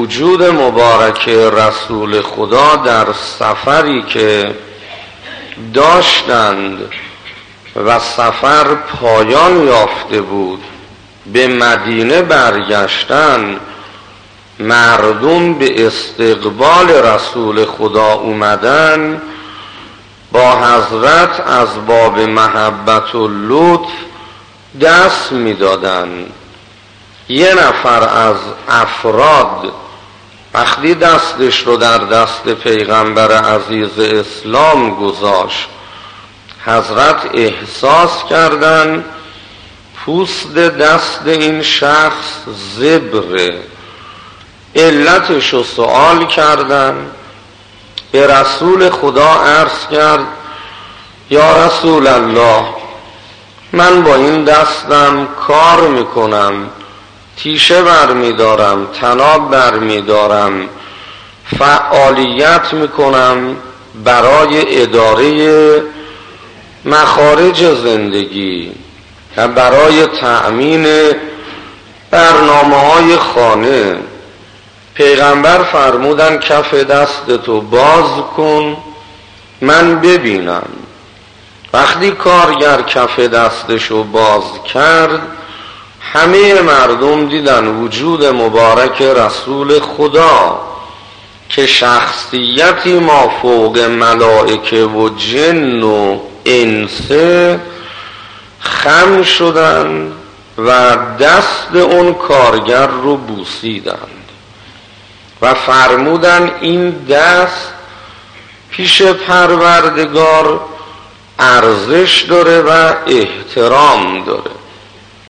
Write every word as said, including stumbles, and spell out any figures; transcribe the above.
وجود مبارک رسول خدا در سفری که داشتند و سفر پایان یافته بود به مدینه برگشتن، مردم به استقبال رسول خدا اومدن، با حضرت از باب محبت و لطف دست میدادن. یه نفر از افراد وقتی دستش رو در دست پیغمبر عزیز اسلام گذاشت، حضرت احساس کردن پوست دست این شخص زبره. علتش رو سوال کردن، به رسول خدا عرض کرد یا رسول الله، من با این دستم کار میکنم، تیشه بر میدارم، طناب بر میدارم، فعالیت میکنم برای اداره مخارج زندگی و برای تأمین برنامه های خانه. پیغمبر فرمودن کف دستتو باز کن من ببینم. وقتی کارگر کف دستشو باز کرد، همه مردم دیدن وجود مبارک رسول خدا که شخصیتی مافوق ملائکه و جن و انسه، خم شدن و دست اون کارگر رو بوسیدند و فرمودن این دست پیش پروردگار ارزش داره و احترام داره.